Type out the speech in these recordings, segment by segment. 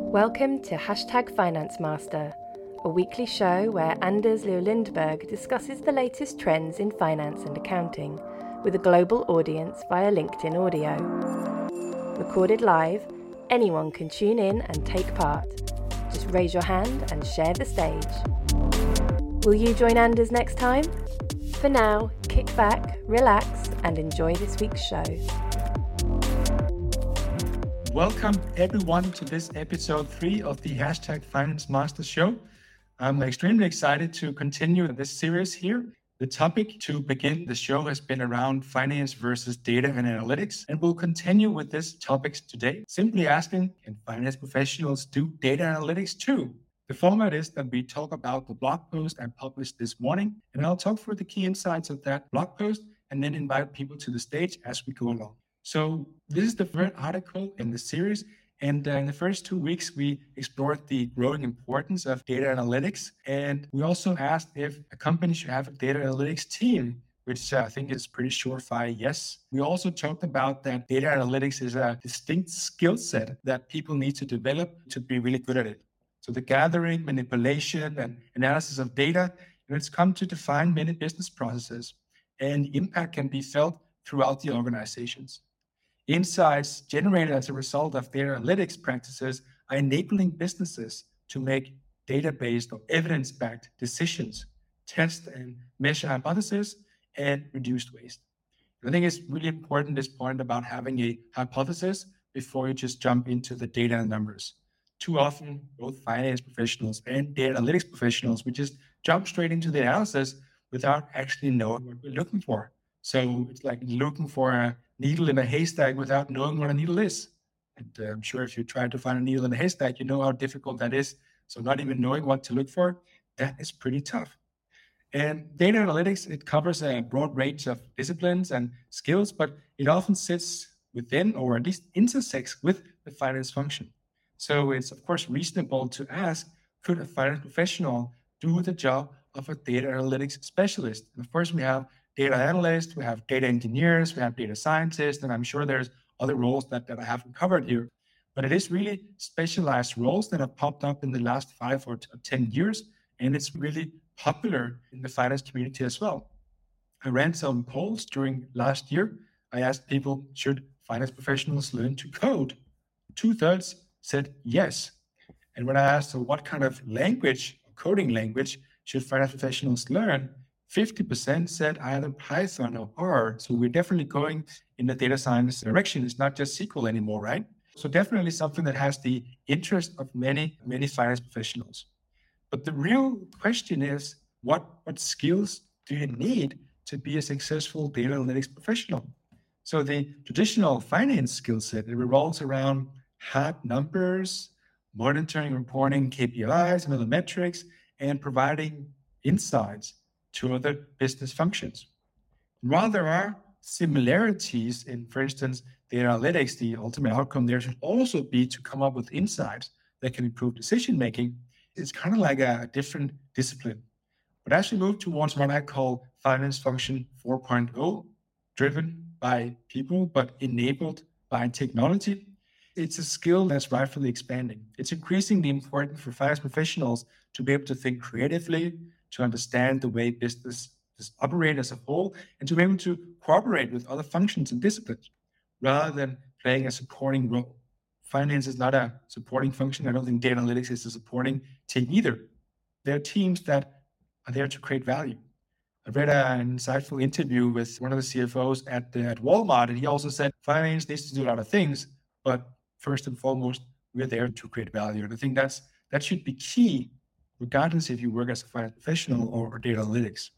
Welcome to Finance Master, a weekly show where Anders Leo Lindberg discusses the latest trends in finance and accounting with a global audience via LinkedIn audio. Recorded live, anyone can tune in and take part. Just raise your hand and share the stage. Will you join Anders next time? For now, kick back, relax, and enjoy this week's show. Welcome everyone to this episode 3 of the Finance Master Show. I'm extremely excited to continue this series here. The topic to begin the show has been around finance versus data and analytics, and we'll continue with this topic today, simply asking, can finance professionals do data analytics too? The format is that we talk about the blog post I published this morning, and I'll talk through the key insights of that blog post and then invite people to the stage as we go along. So this is the third article in the series. And in the first 2 weeks, we explored the growing importance of data analytics. And we also asked if a company should have a data analytics team, which I think is pretty surefire yes. We also talked about that data analytics is a distinct skill set that people need to develop to be really good at it. So the gathering, manipulation, and analysis of data, it's come to define many business processes. And the impact can be felt throughout the organizations. Insights generated as a result of data analytics practices are enabling businesses to make data-based or evidence-backed decisions, test and measure hypotheses, and reduce waste. I think it's really important, this point about having a hypothesis before you just jump into the data and numbers. Too often, both finance professionals and data analytics professionals, we just jump straight into the analysis without actually knowing what we're looking for. So it's like looking for a needle in a haystack without knowing what a needle is. And I'm sure if you try to find a needle in a haystack, you know how difficult that is. So not even knowing what to look for, that is pretty tough. And data analytics, it covers a broad range of disciplines and skills, but it often sits within or at least intersects with the finance function. So it's of course reasonable to ask, could a finance professional do the job of a data analytics specialist? And of course, we have data analysts, we have data engineers, we have data scientists, and I'm sure there's other roles that I haven't covered here. But it is really specialized roles that have popped up in the last 5 or 10 years, and it's really popular in the finance community as well. I ran some polls during last year. I asked people, should finance professionals learn to code? 2/3 said yes. And when I asked, so what kind of language, coding language, should finance professionals learn? 50% said either Python or R. So we're definitely going in the data science direction. It's not just SQL anymore, right? So definitely something that has the interest of many finance professionals. But the real question is, what skills do you need to be a successful data analytics professional? So the traditional finance skill set, it revolves around hard numbers, monitoring, reporting KPIs and other metrics, and providing insights to other business functions. While there are similarities in, for instance, data analytics, the ultimate outcome there should also be to come up with insights that can improve decision-making. It's kind of like a different discipline. But as we move towards what I call finance function 4.0, driven by people, but enabled by technology, it's a skill that's rightfully expanding. It's increasingly important for finance professionals to be able to think creatively, to understand the way business operate as a whole, and to be able to cooperate with other functions and disciplines rather than playing a supporting role. Finance is not a supporting function. I don't think data analytics is a supporting team either. They're teams that are there to create value. I read an insightful interview with one of the CFOs at Walmart, and he also said finance needs to do a lot of things, but first and foremost, we're there to create value. And I think that should be key, regardless if you work as a finance professional or data analytics.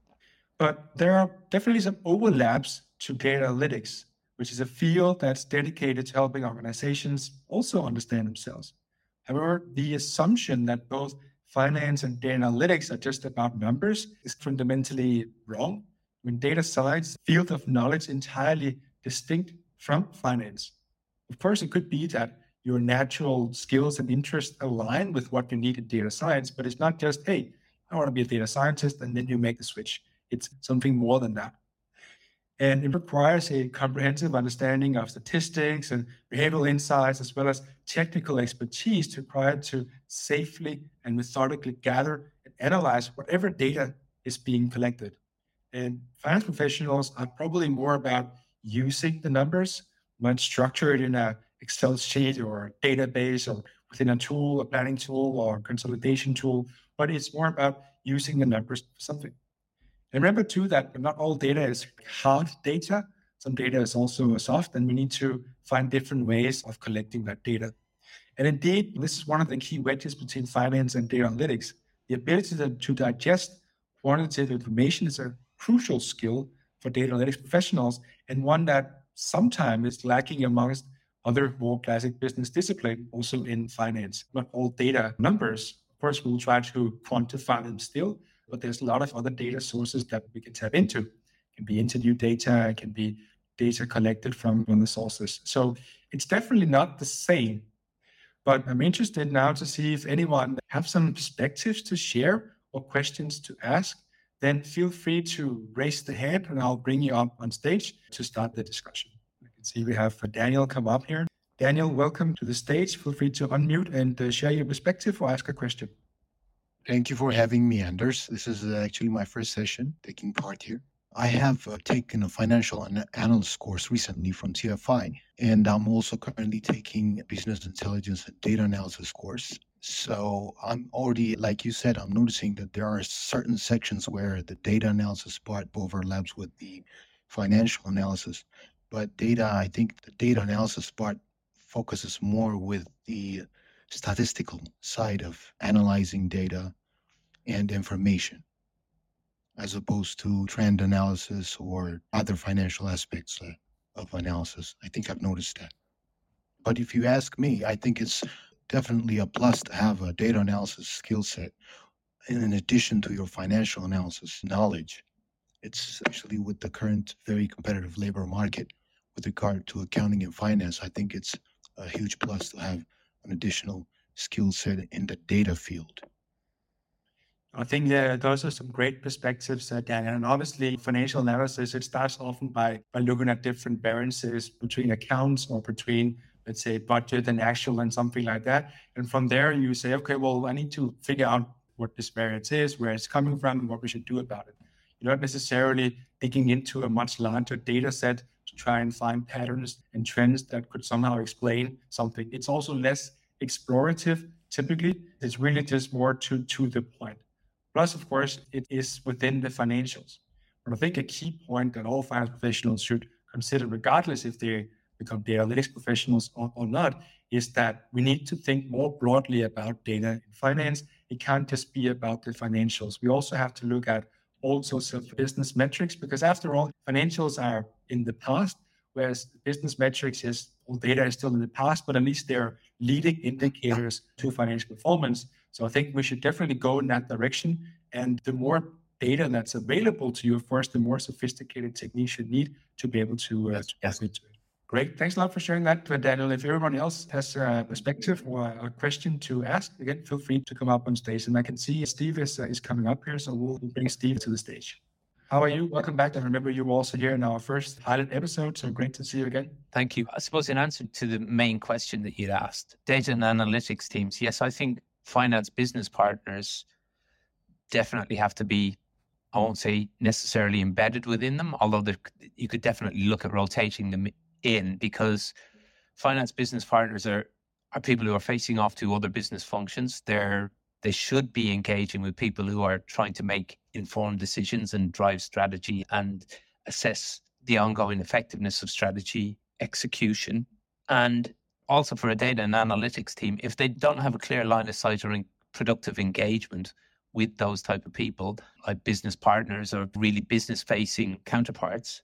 But there are definitely some overlaps to data analytics, which is a field that's dedicated to helping organizations also understand themselves. However, the assumption that both finance and data analytics are just about numbers is fundamentally wrong. When data science, field of knowledge entirely distinct from finance. Of course, it could be that your natural skills and interests align with what you need in data science, but it's not just, hey, I want to be a data scientist, and then you make the switch. It's something more than that. And it requires a comprehensive understanding of statistics and behavioral insights, as well as technical expertise required to safely and methodically gather and analyze whatever data is being collected. And finance professionals are probably more about using the numbers when structured in a Excel sheet or a database or within a tool, a planning tool or consolidation tool, but it's more about using the numbers for something. And remember too that not all data is hard data. Some data is also soft, and we need to find different ways of collecting that data. And indeed, this is one of the key wedges between finance and data analytics. The ability to digest quantitative information is a crucial skill for data analytics professionals, and one that sometimes is lacking amongst other more classic business discipline, also in finance. Not all data numbers. Of course, we'll try to quantify them still, but there's a lot of other data sources that we can tap into. It can be interview data, it can be data collected from the sources. So it's definitely not the same. But I'm interested now to see if anyone have some perspectives to share or questions to ask. Then feel free to raise the hand and I'll bring you up on stage to start the discussion. I can see we have Daniel come up here. Daniel, welcome to the stage. Feel free to unmute and share your perspective or ask a question. Thank you for having me, Anders. This is actually my first session taking part here. I have taken a financial analyst course recently from TFI, and I'm also currently taking a business intelligence and data analysis course. So I'm already, like you said, I'm noticing that there are certain sections where the data analysis part overlaps with the financial analysis. But I think the data analysis part focuses more with the statistical side of analyzing data and information, as opposed to trend analysis or other financial aspects of analysis. I think I've noticed that. But if you ask me, I think it's definitely a plus to have a data analysis skill set in addition to your financial analysis knowledge. It's actually with the current very competitive labor market with regard to accounting and finance, I think it's a huge plus to have an additional skill set in the data field. I think those are some great perspectives, Daniel. And obviously, financial analysis, it starts often by looking at different variances between accounts or between, let's say, budget and actual and something like that. And from there, you say, okay, well, I need to figure out what this variance is, where it's coming from, and what we should do about it. You're not necessarily digging into a much larger data set to try and find patterns and trends that could somehow explain something. It's also less explorative. Typically, it's really just more to the point. Plus, of course, it is within the financials. But I think a key point that all finance professionals should consider, regardless if they become data analytics professionals or not, is that we need to think more broadly about data in finance. It can't just be about the financials. We also have to look at all sorts of business metrics, because after all, financials are in the past, whereas business metrics all data is still in the past, but at least they're leading indicators to financial performance. So I think we should definitely go in that direction. And the more data that's available to you, of course, the more sophisticated techniques you need to be able to get into it. Great. Thanks a lot for sharing that, Daniel. If everyone else has a perspective or a question to ask, again, feel free to come up on stage. And I can see Steve is coming up here, so we'll bring Steve to the stage. How are you? Welcome back. I remember you were also here in our first pilot episode, so great to see you again. Thank you. I suppose in answer to the main question that you'd asked, data and analytics teams, yes, I think finance business partners definitely have to be, I won't say necessarily embedded within them, although you could definitely look at rotating them in, because finance business partners are people who are facing off to other business functions. They should be engaging with people who are trying to make informed decisions and drive strategy and assess the ongoing effectiveness of strategy execution. And also for a data and analytics team, if they don't have a clear line of sight or productive engagement with those type of people, like business partners or really business-facing counterparts,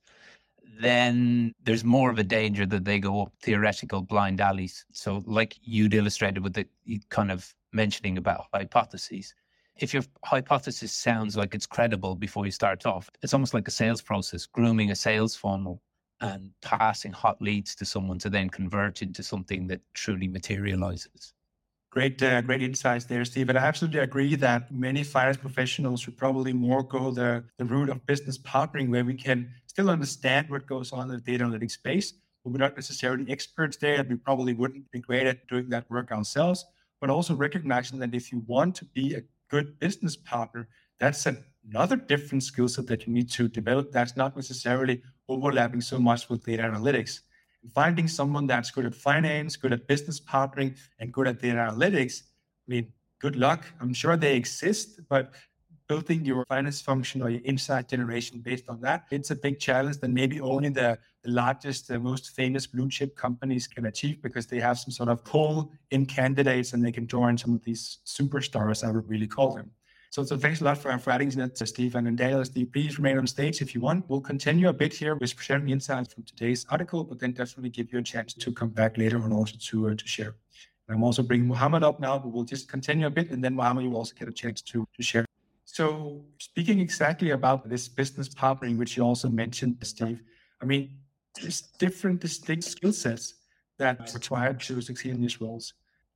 then there's more of a danger that they go up theoretical blind alleys. So like you'd illustrated with the kind of mentioning about hypotheses, if your hypothesis sounds like it's credible before you start off, it's almost like a sales process, grooming a sales funnel and passing hot leads to someone to then convert into something that truly materializes. Great insights there, Steve. And I absolutely agree that many finance professionals should probably more go the route of business partnering, where we can still understand what goes on in the data analytics space, but we're not necessarily experts there, and we probably wouldn't be great at doing that work ourselves. But also recognizing that if you want to be a good business partner, that's another different skill set that you need to develop. That's not necessarily overlapping so much with data analytics. Finding someone that's good at finance, good at business partnering, and good at data analytics, I mean, good luck. I'm sure they exist, but building your finance function or your insight generation based on that, it's a big challenge that maybe only the largest, the most famous blue chip companies can achieve, because they have some sort of pull in candidates and they can join some of these superstars, I would really call them. So thanks a lot for adding that, Stephen and Daniel. Steve, please remain on stage if you want. We'll continue a bit here with sharing insights from today's article, but then definitely give you a chance to come back later on also to share. And I'm also bringing Mohammed up now, but we'll just continue a bit, and then Mohammed, you will also get a chance to share. So speaking exactly about this business partnering, which you also mentioned, Steve, I mean, there's different distinct skill sets that are required to succeed in these roles.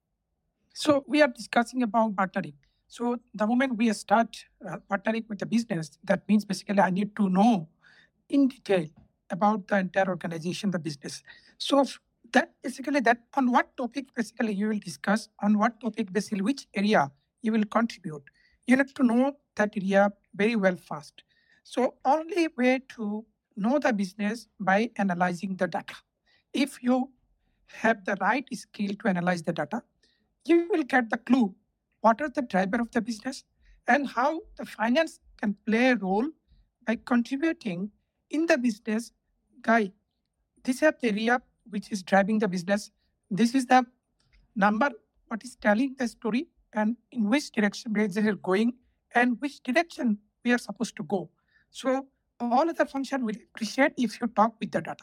So we are discussing about partnering. So the moment we start partnering with the business, that means basically I need to know in detail about the entire organization, the business. So that basically that on what topic basically you will discuss, on what topic basically which area you will contribute. You need to know that area very well fast. So only way to know the business by analyzing the data. If you have the right skill to analyze the data, you will get the clue what are the driver of the business and how the finance can play a role by contributing in the business. Guy, this is the area which is driving the business. This is the number what is telling the story and in which direction we are going and which direction we are supposed to go. So all other function will appreciate if you talk with the data.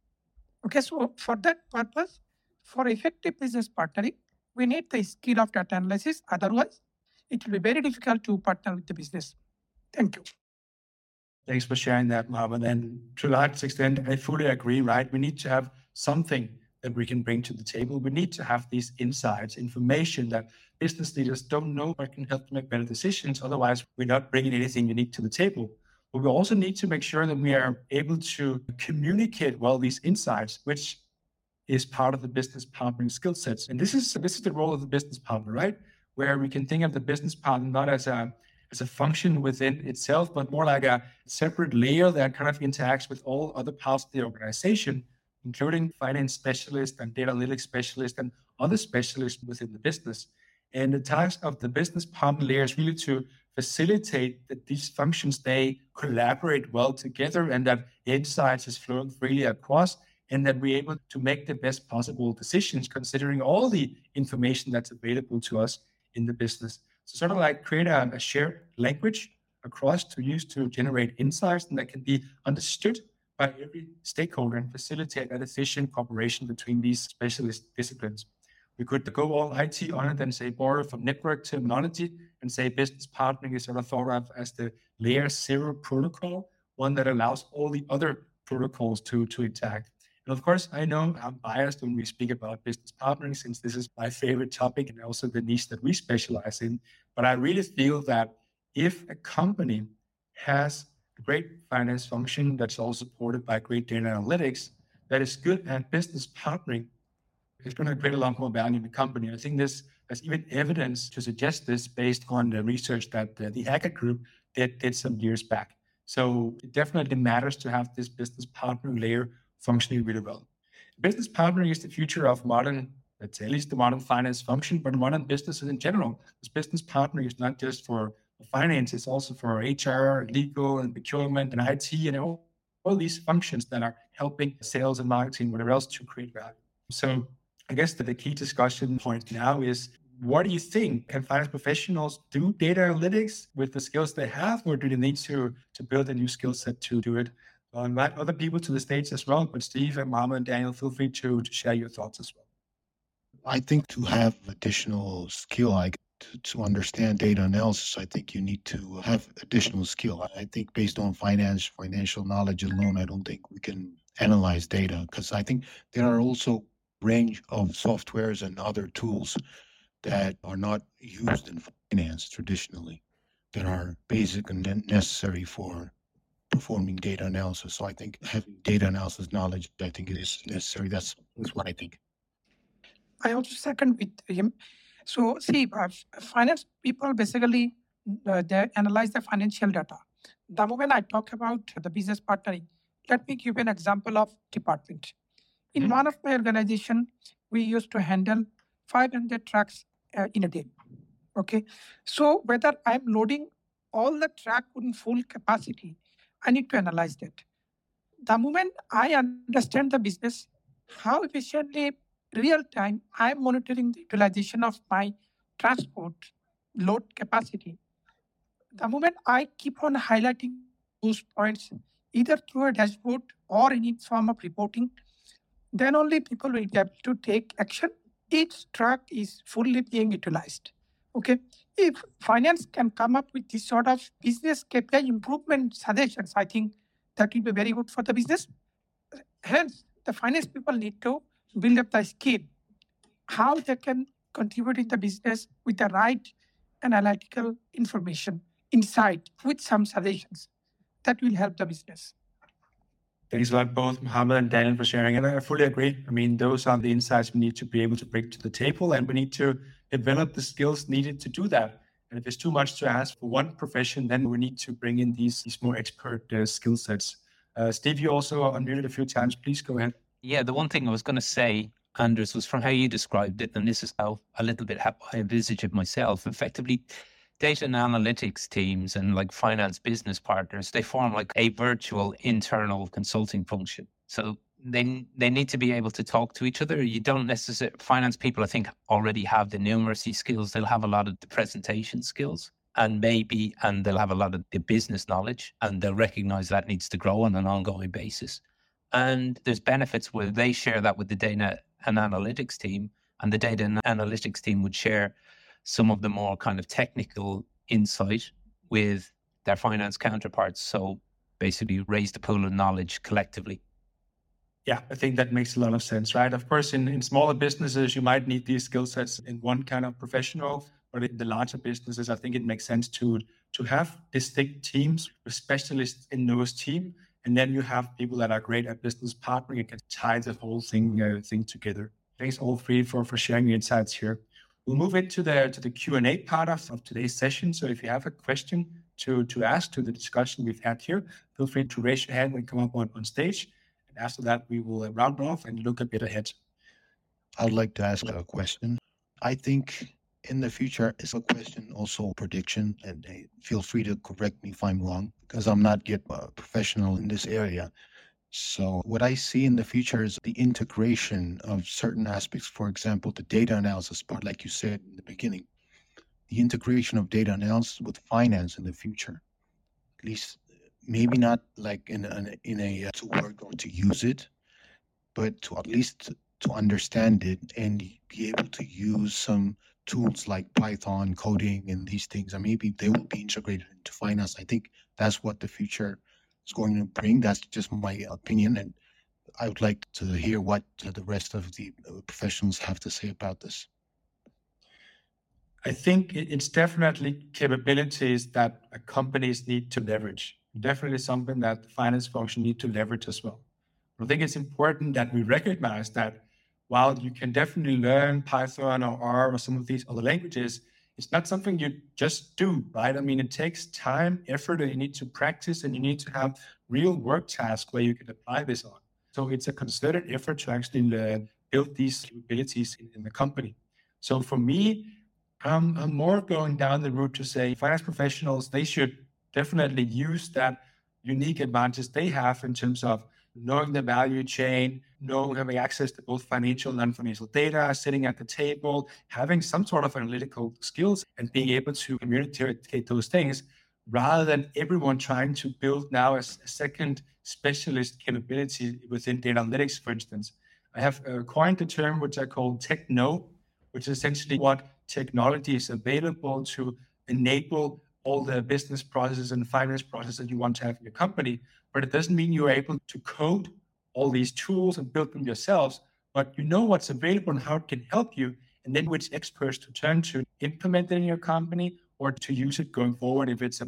Okay, so for that purpose, for effective business partnering, we need the skill of data analysis. Otherwise, it will be very difficult to partner with the business. Thank you. Thanks for sharing that, Mohammed. And to a large extent, I fully agree, right? We need to have something that we can bring to the table. We need to have these insights, information that business leaders don't know or can help them make better decisions. Otherwise, we're not bringing anything unique to the table. But we also need to make sure that we are able to communicate well these insights, which is part of the business partnering skill sets. And this is the role of the business partner, right? Where we can think of the business partner not as a function within itself, but more like a separate layer that kind of interacts with all other parts of the organization, including finance specialists and data analytics specialists and other specialists within the business. And the task of the business partner layer is really to facilitate that these functions, they collaborate well together and that insights is flowing freely across, and that we're able to make the best possible decisions considering all the information that's available to us in the business. So sort of like create a shared language across to use to generate insights and that can be understood by every stakeholder and facilitate an efficient cooperation between these specialist disciplines. We could go all IT on it and say borrow from network terminology and say business partnering is sort of thought of as the layer 0 protocol, one that allows all the other protocols to interact. And of course, I know I'm biased when we speak about business partnering, since this is my favorite topic and also the niche that we specialize in. But I really feel that if a company has a great finance function that's all supported by great data analytics, that is good at business partnering, it's going to create a lot more value in the company. I think there's even evidence to suggest this based on the research that the Hackett Group did some years back. So it definitely matters to have this business partnering layer functioning really well. Business partnering is the future of modern, let's say at least the modern finance function, but modern businesses in general. This business partnering is not just for finance, it's also for HR, legal, and procurement, and IT, and all these functions that are helping sales and marketing, whatever else, to create value. So I guess that the key discussion point now is, what do you think? Can finance professionals do data analytics with the skills they have, or do they need to build a new skill set to do it? I'll invite other people to the stage as well, but Steve and Mohammed and Daniel, feel free to share your thoughts as well. I think to have additional skill, like to understand data analysis, I think you need to have additional skill. I think based on financial knowledge alone, I don't think we can analyze data, because I think there are also range of softwares and other tools that are not used in finance traditionally, that are basic and necessary for performing data analysis. So I think having data analysis knowledge, I think, is necessary. That's what I think. I also second with him. So see, finance people basically they analyze the financial data. The moment I talk about the business partnering, let me give an example of department. In Mhm. one of my organization, we used to handle 500 trucks in a day. Okay, so whether I'm loading all the truck in full capacity, I need to analyze that. The moment I understand the business, how efficiently real time I'm monitoring the utilization of my transport load capacity. The moment I keep on highlighting those points, either through a dashboard or any form of reporting, then only people will be able to take action. Each truck is fully being utilized. Okay. If finance can come up with this sort of business KPI improvement suggestions, I think that will be very good for the business. Hence, the finance people need to build up the skill, how they can contribute in the business with the right analytical information, insight, with some suggestions that will help the business. Thanks a lot, both Mohammed and Daniel, for sharing. And I fully agree. I mean, those are the insights we need to be able to bring to the table, and we need to develop the skills needed to do that. And if it's too much to ask for one profession, then we need to bring in these more expert skill sets. Steve, you also unmuted a few times. Please go ahead. Yeah, the one thing I was going to say, Anders, was from how you described it, and this is how a little bit how I envisage it myself. Effectively, data and analytics teams and like finance business partners, they form like a virtual internal consulting function. So they need to be able to talk to each other. You don't necessarily, finance people, I think, already have the numeracy skills. They'll have a lot of the presentation skills and they'll have a lot of the business knowledge, and they'll recognize that needs to grow on an ongoing basis. And there's benefits where they share that with the data and analytics team, and the data and analytics team would share some of the more kind of technical insight with their finance counterparts. So basically raise the pool of knowledge collectively. Yeah, I think that makes a lot of sense, right? Of course, in smaller businesses, you might need these skill sets in one kind of professional, but in the larger businesses, I think it makes sense to have distinct teams with specialists in those teams. And then you have people that are great at business partnering and can tie the whole thing together. Thanks all three for sharing your insights here. We'll move into the Q&A part of today's session. So if you have a question to ask to the discussion we've had here, feel free to raise your hand and come up on stage. And after that, we will round off and look a bit ahead. I would like to ask a question. I think in the future, it's a question, also prediction, and feel free to correct me if I'm wrong, because I'm not yet a professional in this area. So what I see in the future is the integration of certain aspects. For example, the data analysis part, like you said in the beginning, the integration of data analysis with finance in the future. At least maybe not like in a to work or to use it, but to at least to understand it and be able to use some tools like Python coding and these things, and maybe they will be integrated into finance. I think that's what the future is going to bring. That's just my opinion, and I would like to hear what the rest of the professionals have to say about this. I think it's definitely capabilities that companies need to leverage. Definitely something that the finance function need to leverage as well. I think it's important that we recognize that while you can definitely learn Python or R or some of these other languages, it's not something you just do, right? I mean, it takes time, effort, and you need to practice, and you need to have real work tasks where you can apply this on. So it's a concerted effort to actually build these capabilities in the company. So for me, I'm more going down the route to say finance professionals, they should definitely use that unique advantage they have in terms of knowing the value chain, having access to both financial and non-financial data, sitting at the table, having some sort of analytical skills and being able to communicate those things, rather than everyone trying to build now a second specialist capability within data analytics, for instance. I have coined the term which I call techno, which is essentially what technology is available to enable all the business processes and finance processes you want to have in your company. But it doesn't mean you're able to code all these tools and build them yourselves, but you know what's available and how it can help you, and then which experts to turn to implement it in your company or to use it going forward if it's a more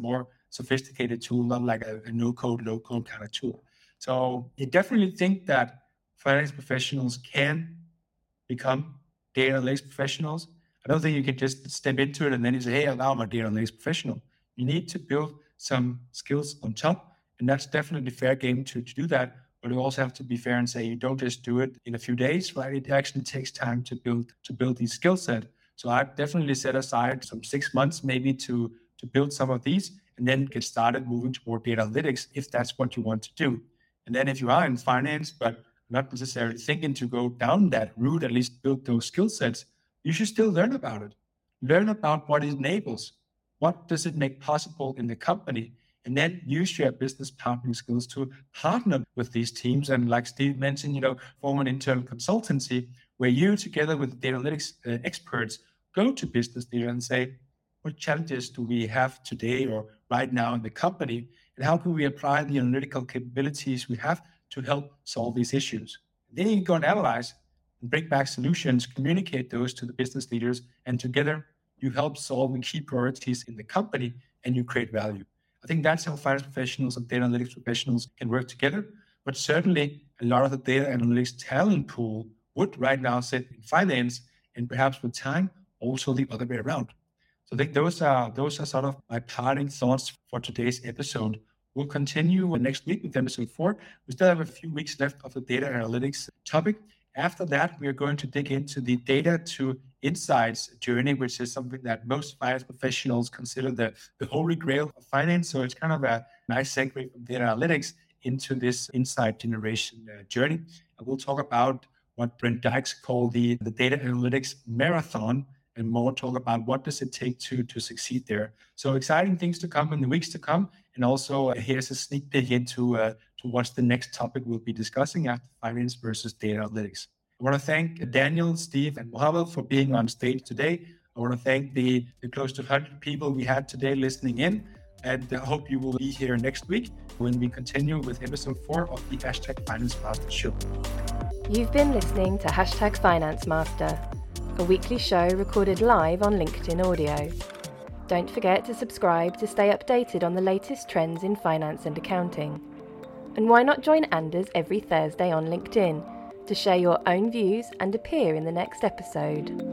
sophisticated tool, not like a no-code, low-code kind of tool. So I definitely think that finance professionals can become data analytics professionals. I don't think you can just step into it and then you say, hey, now I'm a data analytics professional. You need to build some skills on top, and that's definitely fair game to do that. But you also have to be fair and say you don't just do it in a few days, right? It actually takes time to build these skill set. So I've definitely set aside some 6 months maybe to build some of these and then get started moving toward data analytics if that's what you want to do. And then if you are in finance, but not necessarily thinking to go down that route, at least build those skill sets, you should still learn about it. Learn about what it enables. What does it make possible in the company? And then use your business partnering skills to partner with these teams. And like Steve mentioned, form an internal consultancy where you, together with data analytics experts, go to business leaders and say, what challenges do we have today or right now in the company? And how can we apply the analytical capabilities we have to help solve these issues? And then you can go and analyze and bring back solutions, communicate those to the business leaders, and together you help solve the key priorities in the company and you create value. I think that's how finance professionals and data analytics professionals can work together. But certainly a lot of the data analytics talent pool would right now sit in finance, and perhaps with time, also the other way around. So I think those are sort of my parting thoughts for today's episode. We'll continue next week with episode 4. We still have a few weeks left of the data analytics topic. After that, we are going to dig into the data to insights journey, which is something that most finance professionals consider the holy grail of finance. So it's kind of a nice segue from data analytics into this insight generation journey. And we'll talk about what Brent Dykes called the data analytics marathon, and more talk about what does it take to succeed there. So exciting things to come in the weeks to come. And also here's a sneak peek into to what's the next topic we'll be discussing after finance versus data analytics. I want to thank Daniel, Steve, and Mohammed for being on stage today. I want to thank the close to 100 people we had today listening in. And I hope you will be here next week when we continue with episode 4 of the #Finance Master Show. You've been listening to #Finance Master, a weekly show recorded live on LinkedIn Audio. Don't forget to subscribe to stay updated on the latest trends in finance and accounting. And why not join Anders every Thursday on LinkedIn to share your own views and appear in the next episode?